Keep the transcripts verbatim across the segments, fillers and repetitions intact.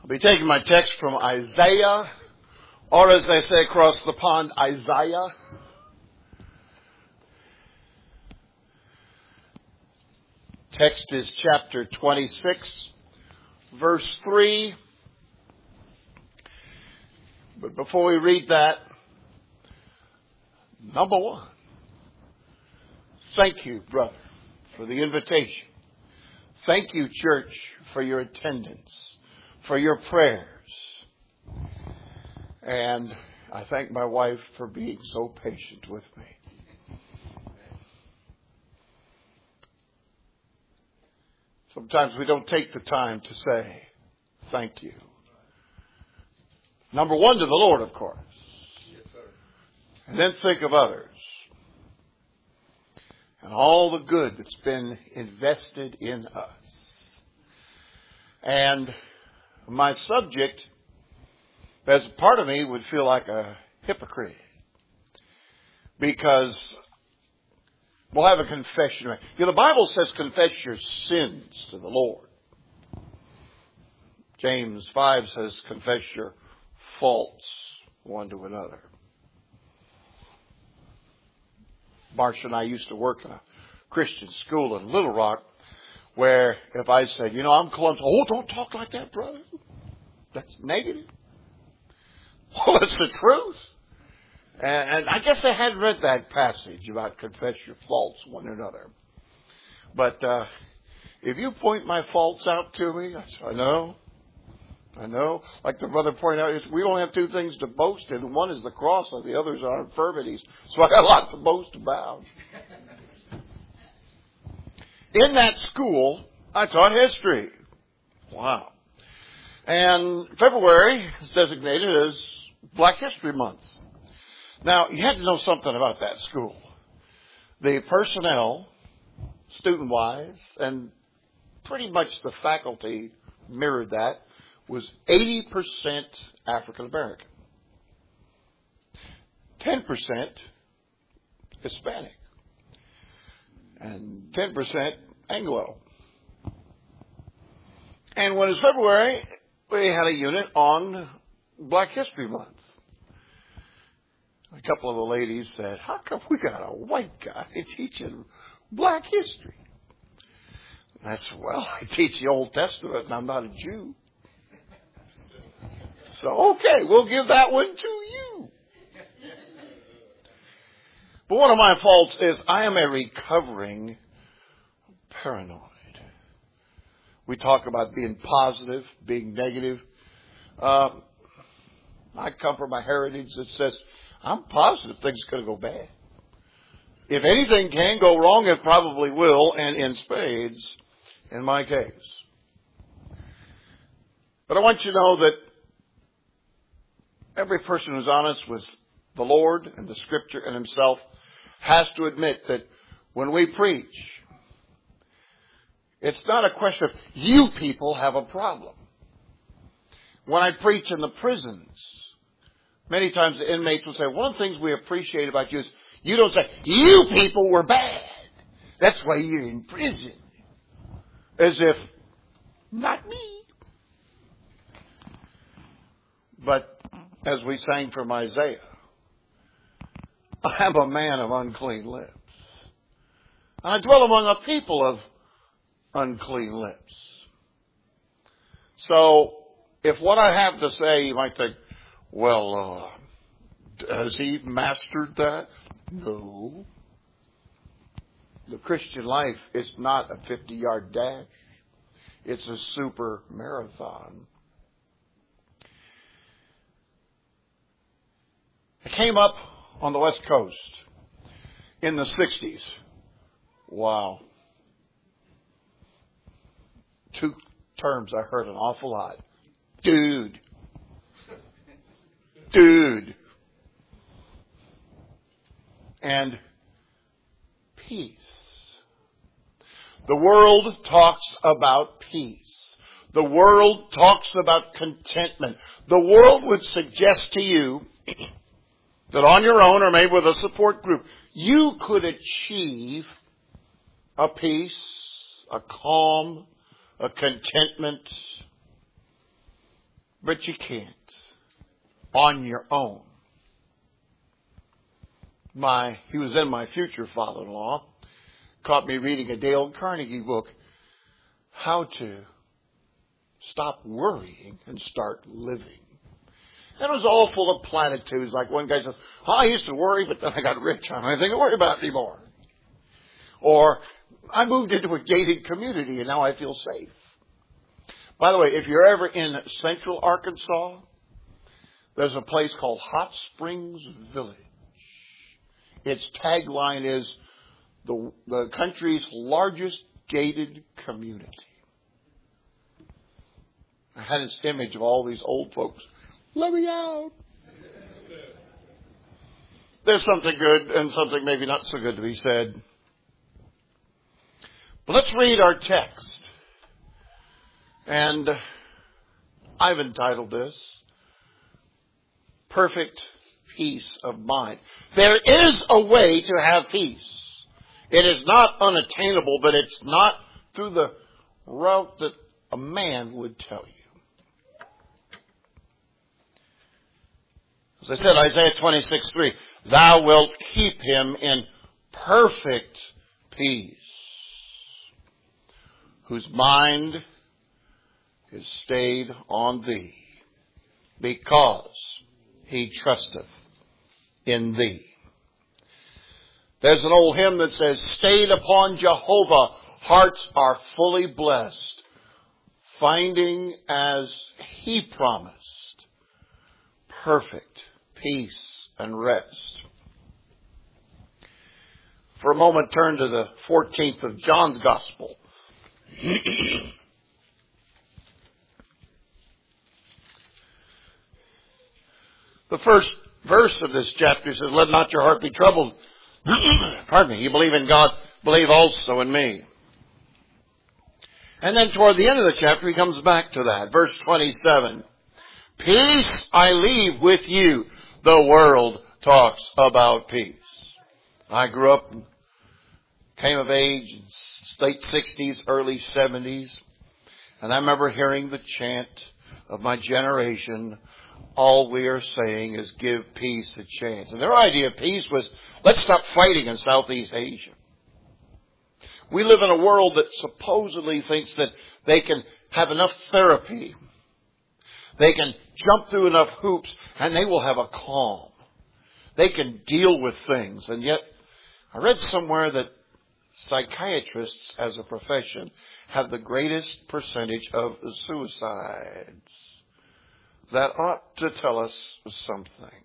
I'll be taking my text from Isaiah, or as they say across the pond, Isaiah. Text is chapter twenty-six, verse three. But before we read that, number one, thank you, brother, for the invitation. Thank you, church, for your attendance, for your prayers. And I thank my wife for being so patient with me. Sometimes we don't take the time to say thank you. Number one, to the Lord, of course. Yes, sir. And then think of others. And all the good that's been invested in us. And my subject, as part of me, would feel like a hypocrite. Because we'll have a confession. You know, the Bible says confess your sins to the Lord. James five says confess your faults one to another. Marcia and I used to work in a Christian school in Little Rock where if I said, you know, I'm clumsy. Oh, don't talk like that, brother. That's negative. Well, it's the truth. And, and I guess I hadn't read that passage about confess your faults one to another. But uh, if you point my faults out to me, I say, I know. I know. Like the brother pointed out, we don't have two things to boast in. One is the cross and the other is our infirmities. So I got a lot to boast about. In that school, I taught history. Wow. And February is designated as Black History Month. Now, you had to know something about that school. The personnel, student-wise, and pretty much the faculty mirrored that, was eighty percent African American. ten percent Hispanic. And ten percent Anglo. And when it was February, we had a unit on Black History Month. A couple of the ladies said, how come we got a white guy teaching Black history? And I said, well, I teach the Old Testament and I'm not a Jew. So, okay, we'll give that one to you. But one of my faults is I am a recovering paranoid. We talk about being positive, being negative. Uh, I come from a heritage that says, I'm positive things are going to go bad. If anything can go wrong, it probably will, and in spades, in my case. But I want you to know that every person who's honest with the Lord and the Scripture and himself has to admit that when we preach, it's not a question of you people have a problem. When I preach in the prisons, many times the inmates will say, one of the things we appreciate about you is you don't say, you people were bad. That's why you're in prison. As if, not me. But as we sang from Isaiah, I am a man of unclean lips. And I dwell among a people of unclean lips. So, if what I have to say, you might think, well, uh, has he mastered that? No. The Christian life is not a fifty-yard dash. It's a super marathon. I came up on the West Coast in the sixties. Wow. Two terms I heard an awful lot. Dude. Dude. And peace. The world talks about peace. The world talks about contentment. The world would suggest to you that on your own or maybe with a support group, you could achieve a peace, a calm, a contentment But you can't on your own. My, he was then my future father-in-law, caught me reading a Dale Carnegie book, How to Stop Worrying and Start Living. And it was all full of platitudes. Like one guy says, oh, I used to worry, but then I got rich. I don't have anything to worry about anymore. Or, I moved into a gated community and now I feel safe. By the way, if you're ever in central Arkansas, there's a place called Hot Springs Village. Its tagline is the, the country's largest gated community. I had this image of all these old folks. Let me out. There's something good and something maybe not so good to be said. But let's read our text. And I've entitled this, Perfect Peace of Mind. There is a way to have peace. It is not unattainable, but it's not through the route that a man would tell you. As I said, Isaiah twenty-six three, thou wilt keep him in perfect peace, whose mind is stayed on thee, because he trusteth in thee. There's an old hymn that says, stayed upon Jehovah, hearts are fully blessed, finding as he promised, perfect peace and rest. For a moment, turn to the fourteenth of John's Gospel. The first verse of this chapter says, let not your heart be troubled. Pardon me. You believe in God, believe also in me. And then toward the end of the chapter, he comes back to that. Verse twenty-seven. Peace I leave with you. The world talks about peace. I grew up and came of age in late sixties, early seventies. And I remember hearing the chant of my generation, all we are saying is give peace a chance. And their idea of peace was, let's stop fighting in Southeast Asia. We live in a world that supposedly thinks that they can have enough therapy, they can jump through enough hoops, and they will have a calm. They can deal with things. And yet, I read somewhere that psychiatrists as a profession have the greatest percentage of suicides. That ought to tell us something.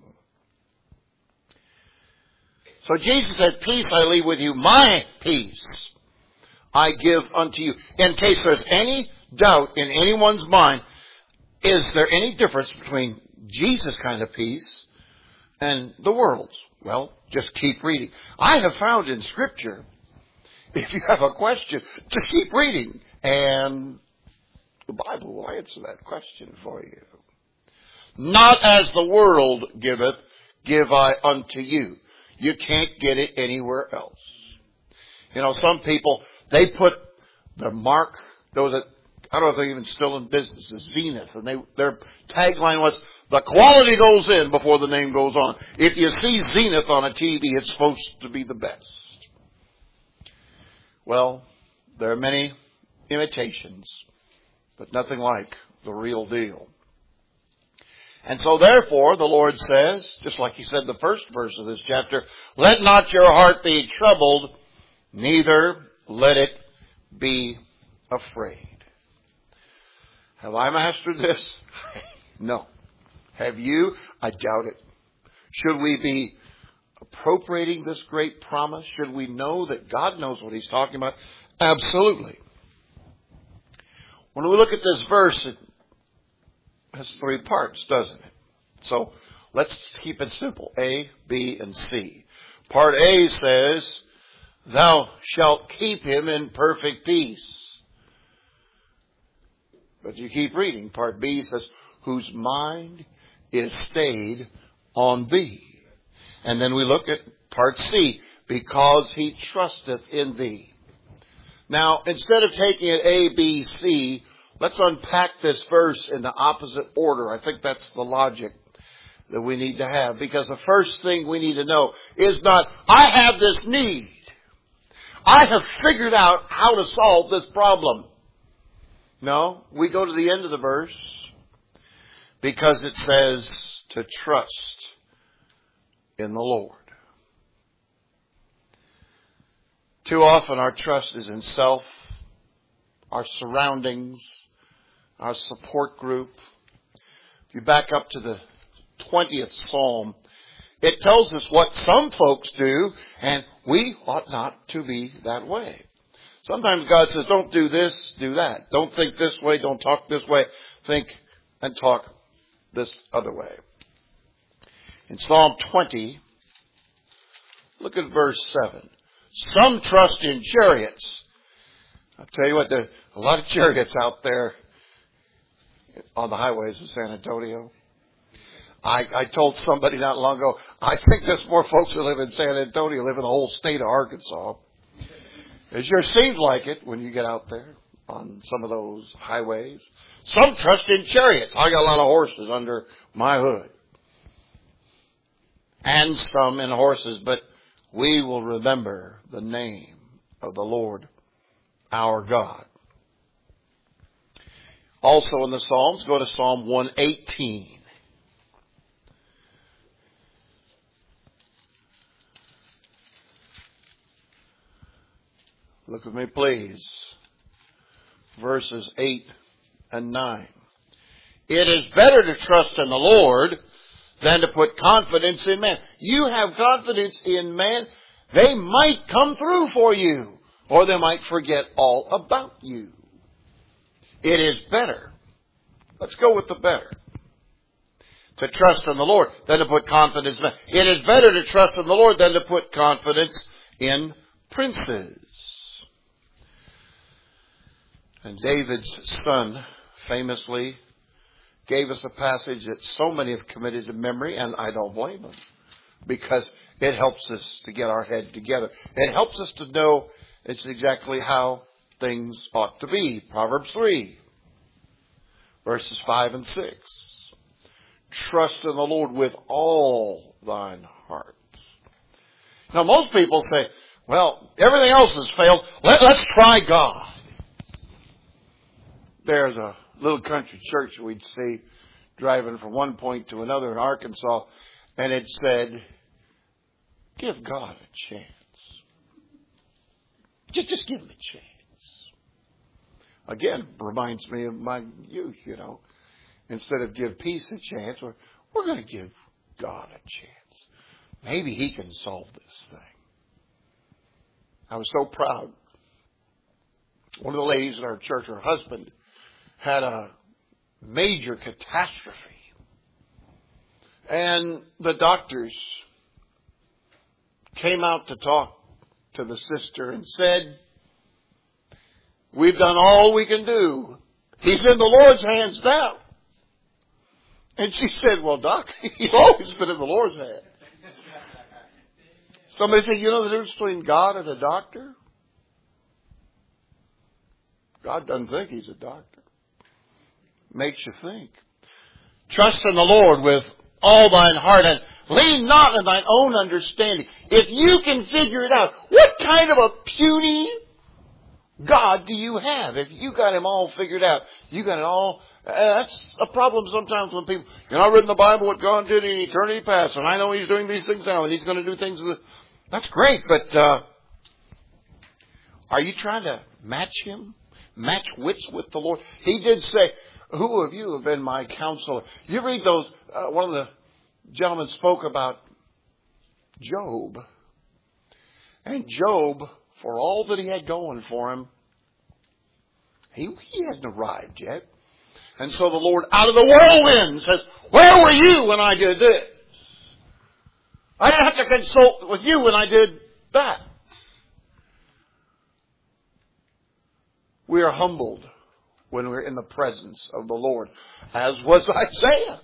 So Jesus said, peace I leave with you, my peace I give unto you. In case there's any doubt in anyone's mind, is there any difference between Jesus' kind of peace and the world's? Well, just keep reading. I have found in Scripture, if you have a question, just keep reading, and the Bible will answer that question for you. Not as the world giveth, give I unto you. You can't get it anywhere else. You know, some people, they put the mark, those that, I don't know if they're even still in business, the Zenith, and they, their tagline was, the quality goes in before the name goes on. If you see Zenith on a T V, it's supposed to be the best. Well, there are many imitations, but nothing like the real deal. And so therefore, the Lord says, just like he said in the first verse of this chapter, let not your heart be troubled, neither let it be afraid. Have I mastered this? No. Have you? I doubt it. Should we be appropriating this great promise? Should we know that God knows what he's talking about? Absolutely. When we look at this verse, it has three parts, doesn't it? So let's keep it simple. A, B, and C. Part A says, thou shalt keep him in perfect peace. But you keep reading. Part B says, whose mind is stayed on thee. And then we look at part C, because he trusteth in thee. Now, instead of taking it A, B, C, Let's unpack this verse in the opposite order. I think that's the logic that we need to have. Because the first thing we need to know is not, I have this need. I have figured out how to solve this problem. No, we go to the end of the verse because it says to trust in the Lord. Too often our trust is in self, our surroundings, our support group. If you back up to the twentieth Psalm, it tells us what some folks do, and we ought not to be that way. Sometimes God says, don't do this, do that. Don't think this way, don't talk this way. Think and talk this other way. In Psalm twenty, look at verse seven. Some trust in chariots. I'll tell you what, there's a lot of chariots out there on the highways of San Antonio. I, I told somebody not long ago, I think there's more folks that live in San Antonio live in the whole state of Arkansas. It sure seems like it when you get out there on some of those highways. Some trust in chariots. I got a lot of horses under my hood. And some in horses, but we will remember the name of the Lord our God. Also in the Psalms, go to Psalm one eighteen. Look with me, please. Verses eight and nine. It is better to trust in the Lord than to put confidence in man. You have confidence in man, they might come through for you, or they might forget all about you. It is better. Let's go with the better. To trust in the Lord than to put confidence in man. It is better to trust in the Lord than to put confidence in princes. And David's son famously gave us a passage that so many have committed to memory, and I don't blame them, because it helps us to get our head together. It helps us to know it's exactly how things ought to be. Proverbs three, verses five and six. Trust in the Lord with all thine heart. Now, most people say, well, everything else has failed. Let, let's try God. There's a little country church we'd see driving from one point to another in Arkansas, and it said, give God a chance. Just, just give him a chance. Again, reminds me of my youth, you know. Instead of give peace a chance, we're, we're going to give God a chance. Maybe he can solve this thing. I was so proud. One of the ladies in our church, her husband, had a major catastrophe. And the doctors came out to talk to the sister and said, we've done all we can do. He's in the Lord's hands now. And she said, well, Doc, he's always been in the Lord's hands. Somebody said, you know the difference between God and a doctor? God doesn't think he's a doctor. Makes you think. Trust in the Lord with all thine heart and lean not on thine own understanding. If you can figure it out, what kind of a puny God do you have? If you got him all figured out, you got it all. Uh, that's a problem sometimes when people, you know, I read in the Bible what God did in eternity past, and I know he's doing these things now, and he's going to do things. That's great, but uh, are you trying to match him? Match wits with the Lord? He did say, who of you have been my counselor? You read those, uh, one of the gentlemen spoke about Job. And Job, for all that he had going for him, he, he hadn't arrived yet. And so the Lord, out of the whirlwind, says, where were you when I did this? I didn't have to consult with you when I did that. We are humbled when we're in the presence of the Lord, as was Isaiah.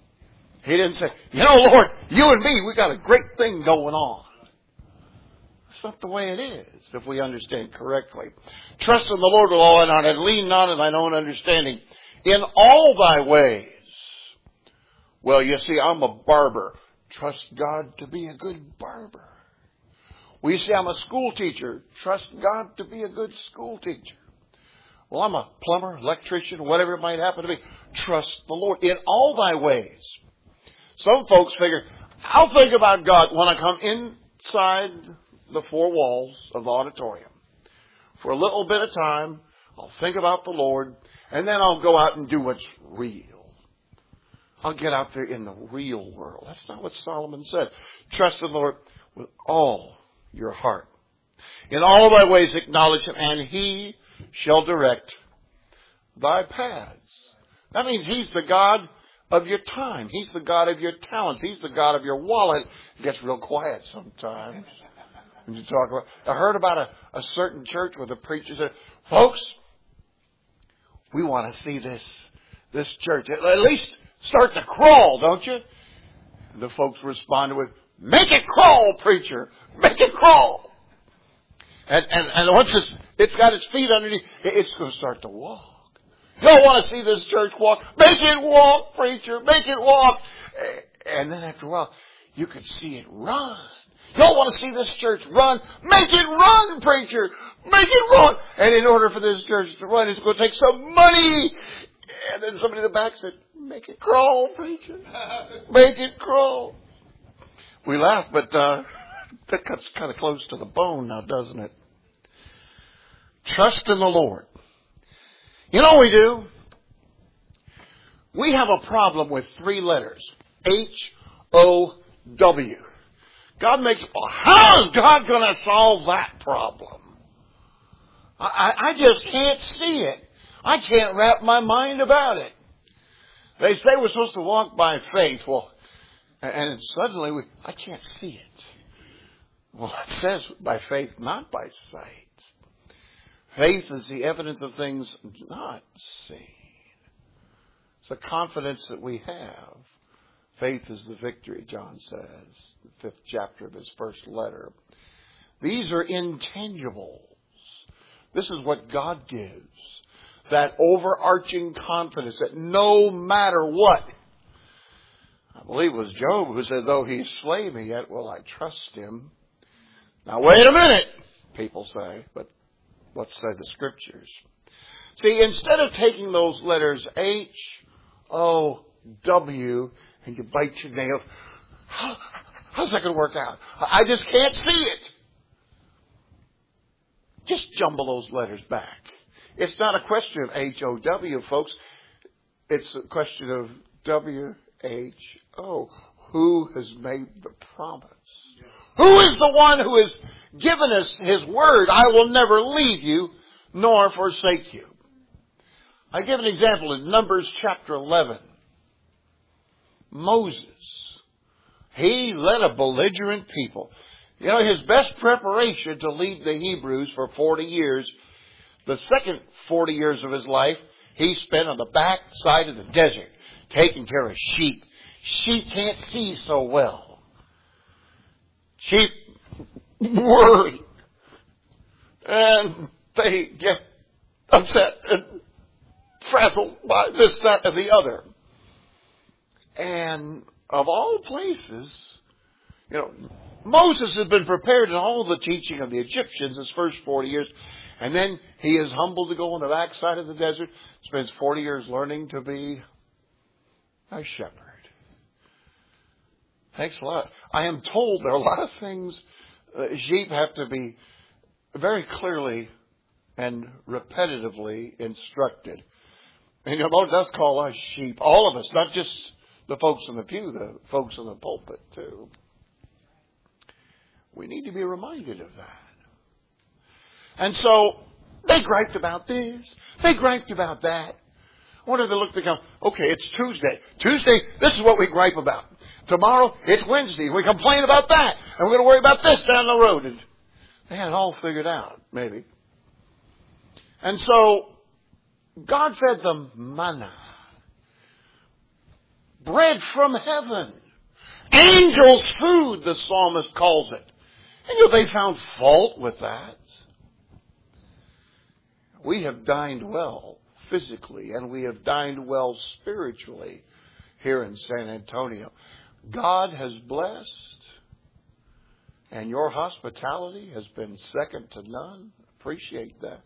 He didn't say, you know, Lord, you and me, we got a great thing going on. That's not the way it is, if we understand correctly. Trust in the Lord with all thine heart, and lean not on thine own understanding. In all thy ways. Well, you see, I'm a barber. Trust God to be a good barber. Well, you see, I'm a school teacher. Trust God to be a good school teacher. Well, I'm a plumber, electrician, whatever it might happen to be. Trust the Lord in all thy ways. Some folks figure, I'll think about God when I come inside the four walls of the auditorium. For a little bit of time, I'll think about the Lord, and then I'll go out and do what's real. I'll get out there in the real world. That's not what Solomon said. Trust in the Lord with all your heart. In all thy ways acknowledge him, and he shall direct thy paths. That means he's the God of your time. He's the God of your talents. He's the God of your wallet. It gets real quiet sometimes when you talk about. I heard about a, a certain church where the preacher said, folks, we want to see this, this church. At least start to crawl, don't you? And the folks responded with, make it crawl, preacher. Make it crawl. And, and, and once it's, it's got its feet underneath, it's going to start to walk. You don't want to see this church walk. Make it walk, preacher. Make it walk. And then after a while, you could see it run. You don't want to see this church run. Make it run, preacher. Make it run. And in order for this church to run, it's going to take some money. And then somebody in the back said, make it crawl, preacher. Make it crawl. We laugh, but uh, that cuts kind of close to the bone now, doesn't it? Trust in the Lord. You know what we do? We have a problem with three letters. H O W. God makes, how is God going to solve that problem? I, I, I just can't see it. I can't wrap my mind about it. They say we're supposed to walk by faith. Well, and suddenly we, I can't see it. Well, it says by faith, not by sight. Faith is the evidence of things not seen. It's a confidence that we have. Faith is the victory, John says, the fifth chapter of his first letter. These are intangibles. This is what God gives. That overarching confidence that no matter what, I believe it was Job who said, though he slay me, yet will I trust him. Now wait a minute, people say, but let's say the scriptures. See, instead of taking those letters H, O, W, and you bite your nails, how, how's that going to work out? I just can't see it. Just jumble those letters back. It's not a question of H O W, folks. It's a question of W H O. Who has made the promise? Who is the one who has given us his word? I will never leave you nor forsake you. I give an example in Numbers chapter eleven. Moses. He led a belligerent people. You know, his best preparation to lead the Hebrews for forty years, the second forty years of his life, he spent on the back side of the desert, taking care of sheep. Sheep can't see so well. Sheep worry. And they get upset and frazzled by this, that, and the other. And of all places, you know, Moses has been prepared in all the teaching of the Egyptians his first forty years. And then he is humbled to go on the backside of the desert, spends forty years learning to be a shepherd. Thanks a lot. I am told there are a lot of things uh, sheep have to be very clearly and repetitively instructed. And you know, Lord does call us sheep. All of us, not just the folks in the pew, the folks in the pulpit too. We need to be reminded of that. And so they griped about this. They griped about that. I wonder if they look, they go, okay, it's Tuesday. Tuesday, this is what we gripe about. Tomorrow, it's Wednesday. We complain about that. And we're going to worry about this down the road. And they had it all figured out, maybe. And so, God fed them manna. Bread from heaven. Angels' food, the psalmist calls it. And you know, they found fault with that. We have dined well physically, and we have dined well spiritually here in San Antonio. God has blessed, and your hospitality has been second to none. Appreciate that.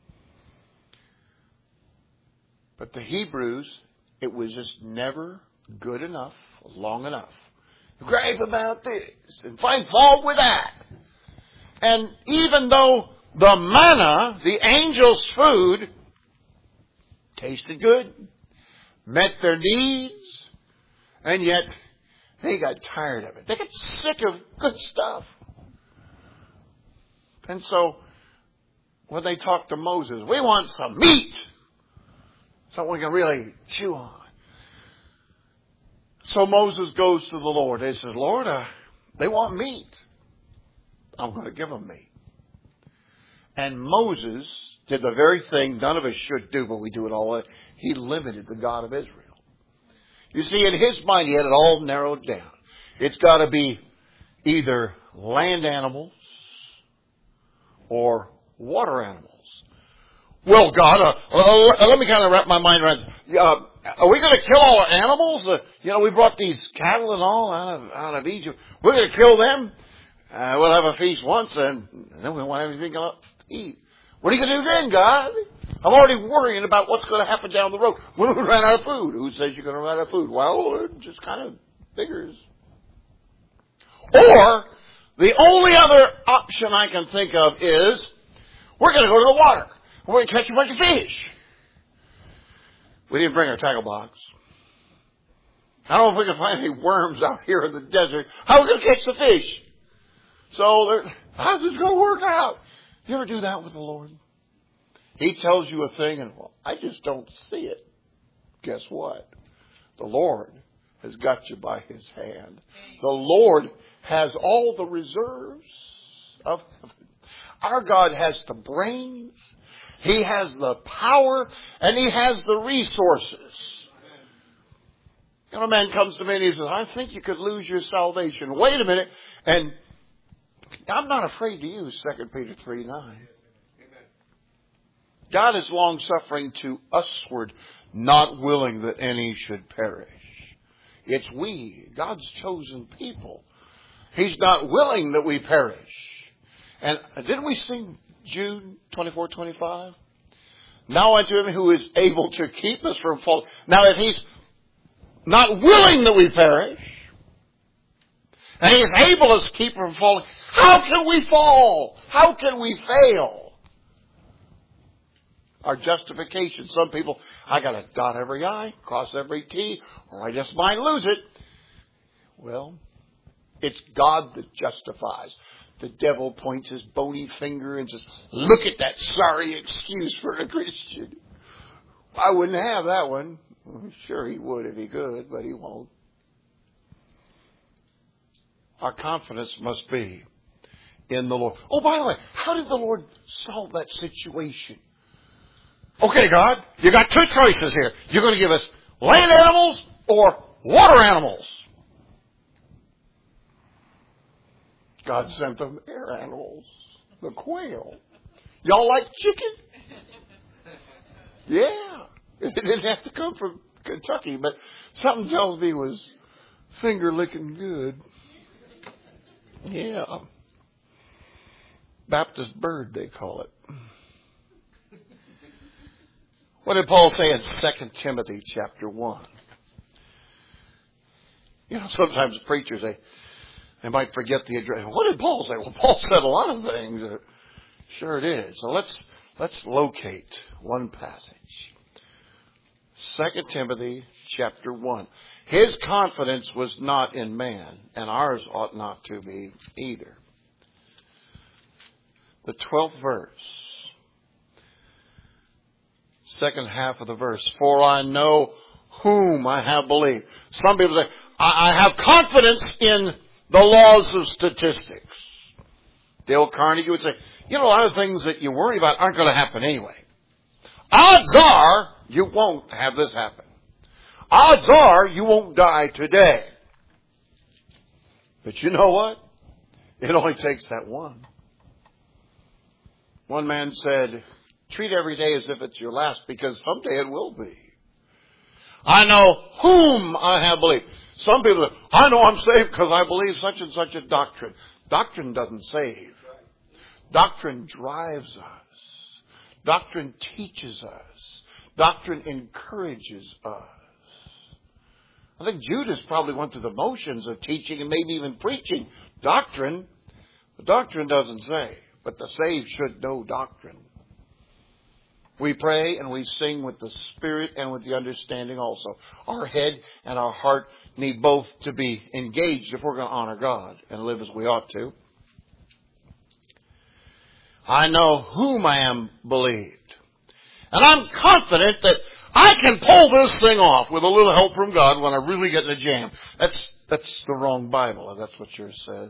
But the Hebrews, it was just never good enough, long enough. Gripe about this and find fault with that. And even though the manna, the angels' food, tasted good, met their needs, and yet they got tired of it. They got sick of good stuff. And so when they talked to Moses, we want some meat, something we can really chew on. So Moses goes to the Lord. He says, Lord, uh, they want meat. I'm going to give them meat. And Moses did the very thing none of us should do, but we do it all. He limited the God of Israel. You see, in his mind, he had it all narrowed down. It's got to be either land animals or water animals. Well, God, uh, uh, let me kind of wrap my mind around. Uh, are we going to kill all our animals? Uh, you know, we brought these cattle and all out of out of Egypt. We're going to kill them. Uh, we'll have a feast once, and then we won't have anything to eat. What are you going to do then, God? I'm already worrying about what's going to happen down the road. When we run out of food. Who says you're going to run out of food? Well, it just kind of figures. Or, the only other option I can think of is, we're going to go to the water. We're going to catch a bunch of fish. We didn't bring our tackle box. I don't know if we can find any worms out here in the desert. How are we going to catch the fish? So, how's this going to work out? You ever do that with the Lord? He tells you a thing and, well, I just don't see it. Guess what? The Lord has got you by His hand. The Lord has all the reserves of heaven. Our God has the brains. He has the power. And He has the resources. You know, a man comes to me and he says, I think you could lose your salvation. Wait a minute. And I'm not afraid to use Second Peter three nine. God is long-suffering to usward, not willing that any should perish. It's we, God's chosen people. He's not willing that we perish. And didn't we sing Jude twenty-four twenty-five? Now unto Him who is able to keep us from falling. Now if He's not willing that we perish, and He is able to keep us from falling, how can we fall? How can we fail? Our justification. Some people, I got to dot every I, cross every T, or I just might lose it. Well, it's God that justifies. The devil points his bony finger and says, look at that sorry excuse for a Christian. I wouldn't have that one. Sure he would if he could, but he won't. Our confidence must be in the Lord. Oh, by the way, how did the Lord solve that situation? Okay, God, you got two choices here. You're going to give us land animals or water animals. God sent them air animals, the quail. Y'all like chicken? Yeah. It didn't have to come from Kentucky, but something tells me it was finger licking good. Yeah. Baptist bird, they call it. What did Paul say in Second Timothy chapter one? You know, sometimes preachers, they, they might forget the address. What did Paul say? Well, Paul said a lot of things. Sure it is. So let's, let's locate one passage. Second Timothy chapter one. His confidence was not in man, and ours ought not to be either. The twelfth verse. Second half of the verse. For I know whom I have believed. Some people say, I have confidence in the laws of statistics. Dale Carnegie would say, you know, a lot of things that you worry about aren't going to happen anyway. Odds are you won't have this happen. Odds are you won't die today. But you know what? It only takes that one. One man said, treat every day as if it's your last, because someday it will be. I know whom I have believed. Some people say, I know I'm saved because I believe such and such a doctrine. Doctrine doesn't save. Doctrine drives us. Doctrine teaches us. Doctrine encourages us. I think Judas probably went through the motions of teaching and maybe even preaching doctrine. The doctrine doesn't say, but the saved should know doctrine. We pray and we sing with the Spirit and with the understanding also. Our head and our heart need both to be engaged if we're going to honor God and live as we ought to. I know whom I am believed. And I'm confident that I can pull this thing off with a little help from God when I really get in a jam. That's, that's the wrong Bible. That's what yours says.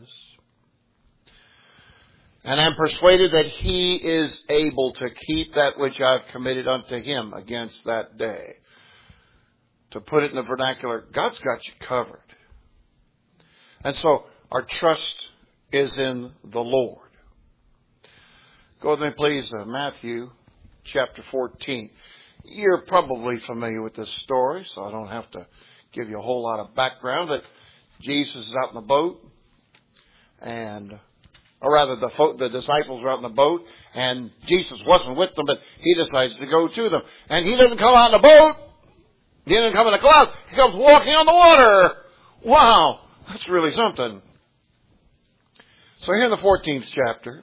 And I'm persuaded that He is able to keep that which I've committed unto Him against that day. To put it in the vernacular, God's got you covered. And so our trust is in the Lord. Go with me, please, to Matthew chapter fourteen. You're probably familiar with this story, so I don't have to give you a whole lot of background. But Jesus is out in the boat, and, or rather, the, fo- the disciples are out in the boat, and Jesus wasn't with them, but He decides to go to them. And He doesn't come out in the boat. He doesn't come in a cloud. He comes walking on the water. Wow, that's really something. So here in the fourteenth chapter,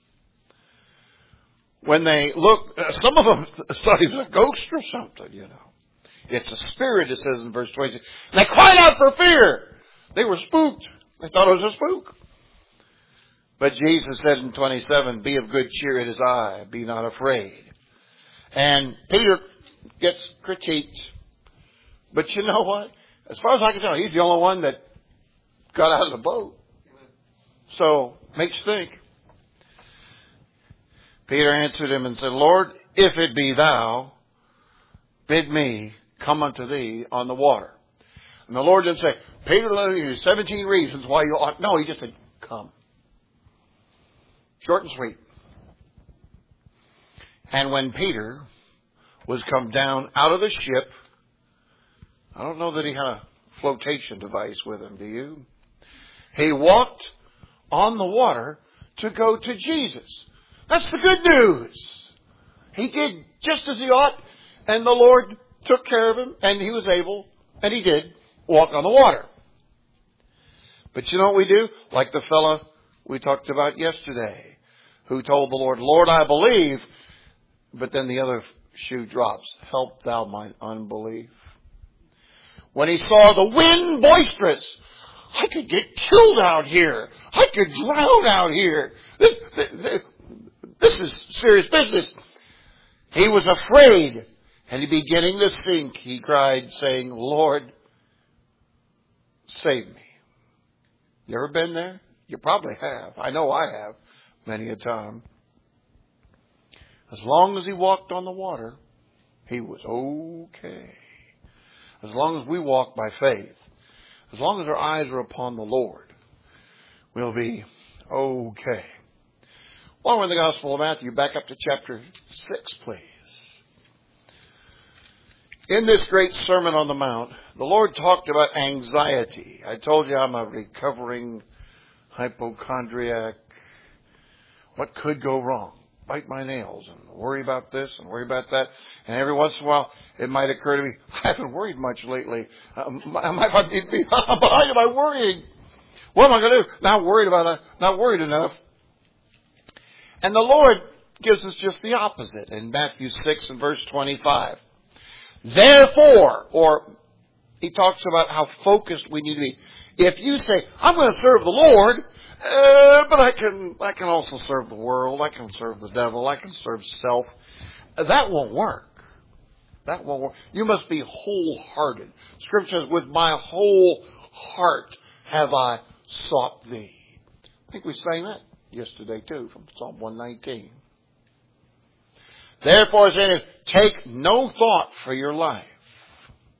when they look, some of them thought he was a ghost or something, you know. It's a spirit, it says in verse twenty-six. And they cried out for fear. They were spooked. They thought it was a spook. But Jesus said in twenty-seven, be of good cheer, it is I, be not afraid. And Peter gets critiqued. But you know what? As far as I can tell, he's the only one that got out of the boat. So, makes you think. Peter answered him and said, Lord, if it be thou, bid me come unto thee on the water. And the Lord didn't say, Peter, let me give you seventeen reasons why you ought. No, He just said, come. Short and sweet. And when Peter was come down out of the ship, I don't know that he had a flotation device with him, do you? He walked on the water to go to Jesus. That's the good news. He did just as he ought, and the Lord took care of him, and he was able, and he did, walk on the water. But you know what we do? Like the fellow we talked about yesterday, who told the Lord, Lord, I believe, but then the other shoe drops. Help thou mine unbelief. When he saw the wind boisterous, I could get killed out here. I could drown out here. This, this, this is serious business. He was afraid, and he beginning to sink, he cried, saying, Lord, save me. You ever been there? You probably have. I know I have many a time. As long as he walked on the water, he was okay. As long as we walk by faith, as long as our eyes are upon the Lord, we'll be okay. While we're in the Gospel of Matthew, back up to chapter six, please. In this great Sermon on the Mount, the Lord talked about anxiety. I told you I'm a recovering hypochondriac. What could go wrong? Bite my nails and worry about this and worry about that. And every once in a while, it might occur to me, I haven't worried much lately. Um, I might be behind. Am I worrying? What am I going to do? Not worried about it. Not worried enough. And the Lord gives us just the opposite in Matthew six and verse twenty-five. Therefore, or he talks about how focused we need to be. If you say, I'm going to serve the Lord, uh, but I can, I can also serve the world, I can serve the devil, I can serve self, that won't work. That won't work. You must be wholehearted. Scripture says, with my whole heart have I sought thee. I think we sang that yesterday too from Psalm one nineteen. Therefore, saying, take no thought for your life.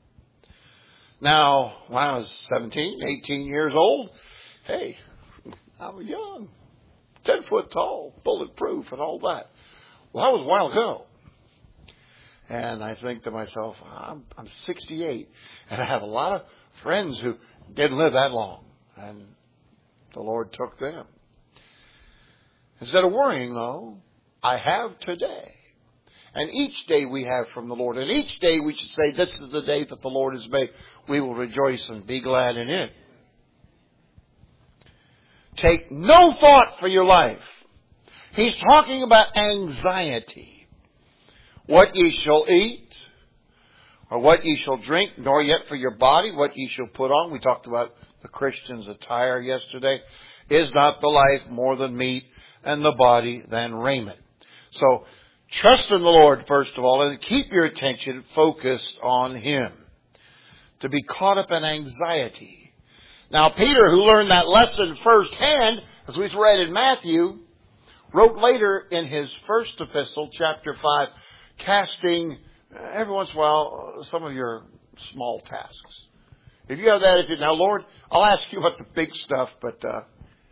Now, when I was seventeen, eighteen years old, hey, I was young. Ten foot tall, bulletproof and all that. Well, that was a while ago. And I think to myself, I'm, I'm sixty-eight. And I have a lot of friends who didn't live that long. And the Lord took them. Instead of worrying, though, I have today. And each day we have from the Lord. And each day we should say, this is the day that the Lord has made. We will rejoice and be glad in it. Take no thought for your life. He's talking about anxiety. What ye shall eat, or what ye shall drink, nor yet for your body, what ye shall put on. We talked about the Christian's attire yesterday. Is not the life more than meat, and the body than raiment? So, trust in the Lord, first of all, and keep your attention focused on Him. To be caught up in anxiety. Now, Peter, who learned that lesson firsthand, as we've read in Matthew, wrote later in his first epistle, chapter five, casting, every once in a while, some of your small tasks. If you have that attitude, now, Lord, I'll ask you about the big stuff, but uh,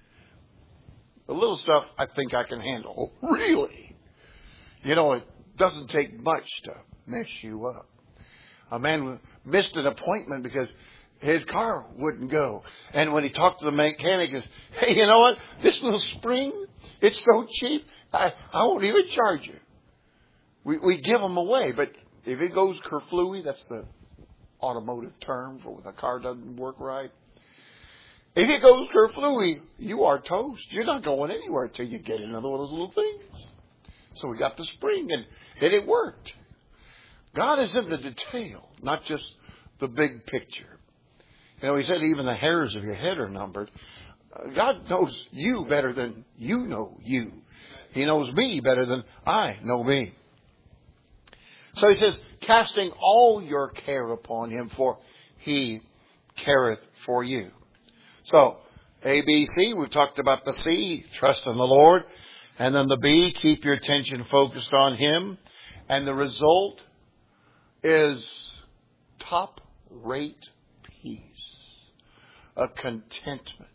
the little stuff I think I can handle. Oh, really? You know, it doesn't take much to mess you up. A man missed an appointment because his car wouldn't go. And when he talked to the mechanic, he said, hey, you know what? This little spring, it's so cheap, I, I won't even charge you. We, we give them away. But if it goes kerflooey, that's the automotive term for when the car doesn't work right. If it goes kerflooey, you are toast. You're not going anywhere until you get another one of those little things. So we got the spring, and, and it worked. God is in the detail, not just the big picture. You know, He said even the hairs of your head are numbered. Uh, God knows you better than you know you. He knows me better than I know me. So He says, casting all your care upon Him, for He careth for you. So, A, B, C, we've talked about the C, trust in the Lord. And then the B, keep your attention focused on Him. And the result is top-rate peace, a contentment.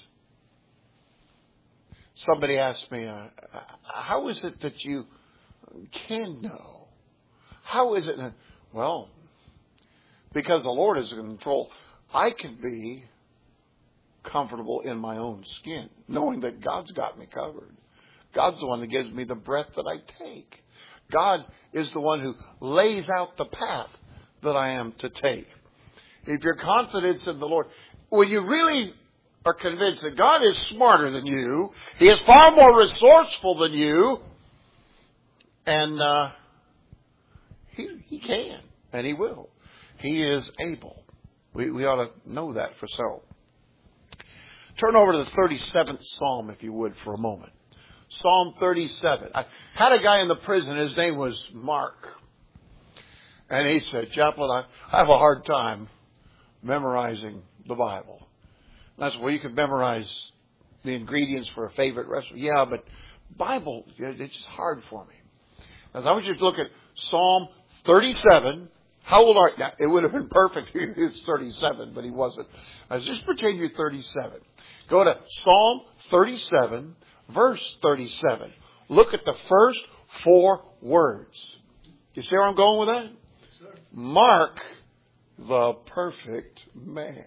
Somebody asked me, uh, how is it that you can know? How is it? Well, because the Lord is in control, I can be comfortable in my own skin, knowing that God's got me covered. God's the one that gives me the breath that I take. God is the one who lays out the path that I am to take. If your confidence in the Lord, when you really are convinced that God is smarter than you, He is far more resourceful than you, and uh, he, he can, and He will. He is able. We, we ought to know that for so. Turn over to the thirty-seventh Psalm, if you would, for a moment. Psalm thirty-seven. I had a guy in the prison. His name was Mark. And he said, Chaplain, I, I have a hard time memorizing the Bible. And I said, well, you can memorize the ingredients for a favorite restaurant. Yeah, but Bible, it's just hard for me. Now, I want you to look at Psalm thirty-seven. How old are you? Now, it would have been perfect if he was thirty-seven, but he wasn't. I said, just pretend you're thirty-seven. Go to Psalm thirty-seven, verse thirty-seven. Look at the first four words. You see where I'm going with that? Yes, sir. Mark the perfect man.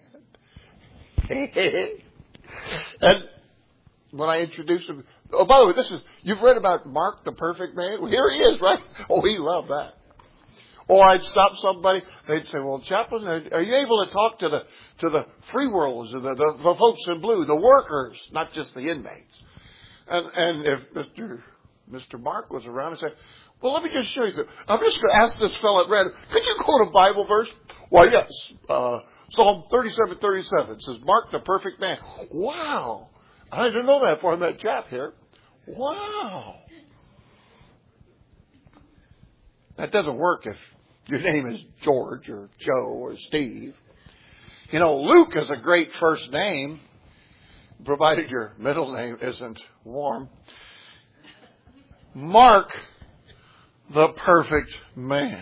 And when I introduced him, oh, by the way, this is, you've read about Mark the perfect man? Well, here he is, right? Oh, he loved that. Or I'd stop somebody, they'd say, well, Chaplain, are, are you able to talk to the to the free worlders, the, the, the folks in blue, the workers, not just the inmates? And, and if Mister Mister Mark was around and said, well, let me just show you something. I'm just going to ask this fellow at random, could you quote a Bible verse? Why, yes. Uh, Psalm thirty-seven thirty-seven says, Mark the perfect man. Wow. I didn't know that before I met Chap here. Wow. That doesn't work if your name is George or Joe or Steve. You know, Luke is a great first name, provided your middle name isn't warm. Mark, the perfect man.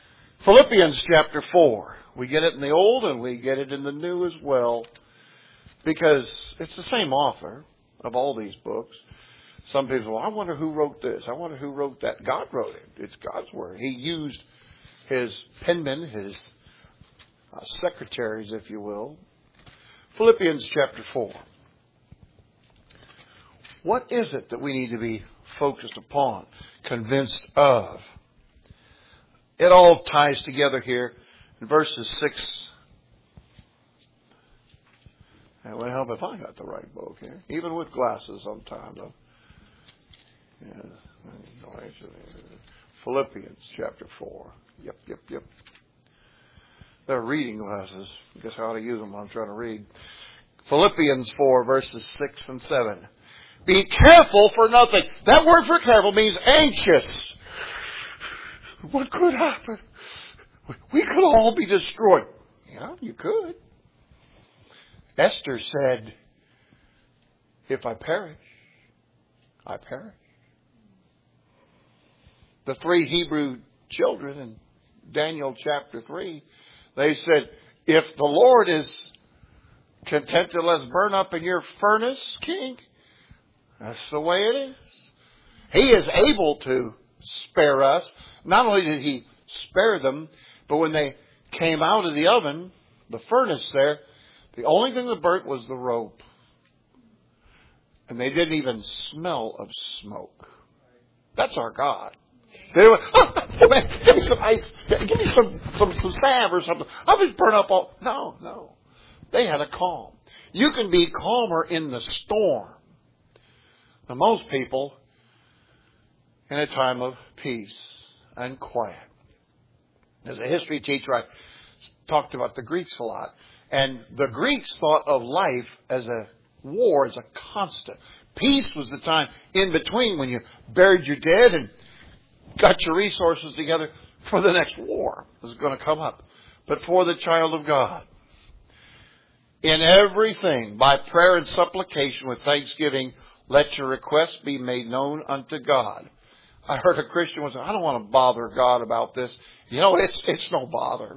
Philippians chapter four. We get it in the Old and we get it in the New as well. Because it's the same author of all these books. Some people, well, I wonder who wrote this. I wonder who wrote that. God wrote it. It's God's Word. He used his penmen, his uh, secretaries, if you will. Philippians chapter four. What is it that we need to be focused upon, convinced of? It all ties together here in verses six. It would help if I got the right book here, even with glasses sometimes. Yeah. Philippians chapter four. Yep, yep, yep. They're reading glasses. I guess I ought to use them when I'm trying to read. Philippians four, verses six and seven. Be careful for nothing. That word for careful means anxious. What could happen? We could all be destroyed. Yeah, you could. Esther said, if I perish, I perish. The three Hebrew children in Daniel chapter three, they said, if the Lord is content to let us burn up in your furnace, King, that's the way it is. He is able to spare us. Not only did he spare them, but when they came out of the oven, the furnace there, the only thing that burnt was the rope. And they didn't even smell of smoke. That's our God. They were, oh, man, give me some ice. Give me some, some, some salve or something. I'll just burn up all. No, no. They had a calm. You can be calmer in the storm than most people in a time of peace and quiet. As a history teacher, I talked about the Greeks a lot. And the Greeks thought of life as a war, as a constant. Peace was the time in between when you buried your dead and got your resources together for the next war that's going to come up. But for the child of God, in everything, by prayer and supplication with thanksgiving, let your requests be made known unto God. I heard a Christian was, I don't want to bother God about this. You know, it's it's no bother.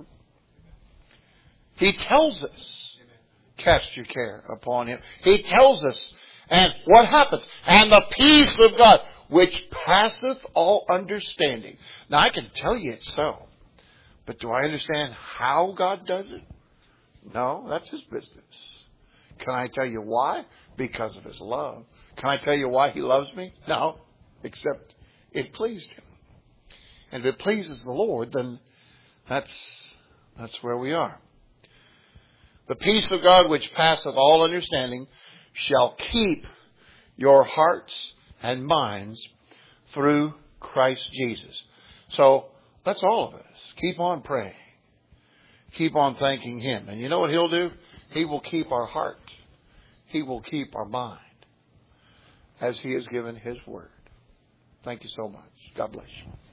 He tells us, cast your care upon him. He tells us, and what happens? And the peace of God, which passeth all understanding. Now, I can tell you it's so. But do I understand how God does it? No, that's his business. Can I tell you why? Because of his love. Can I tell you why he loves me? No, except it pleased him. And if it pleases the Lord, then that's that's where we are. The peace of God which passeth all understanding shall keep your hearts and minds through Christ Jesus. So let's all of us keep on praying. Keep on thanking him. And you know what he'll do? He will keep our heart. He will keep our mind as he has given his word. Thank you so much. God bless you.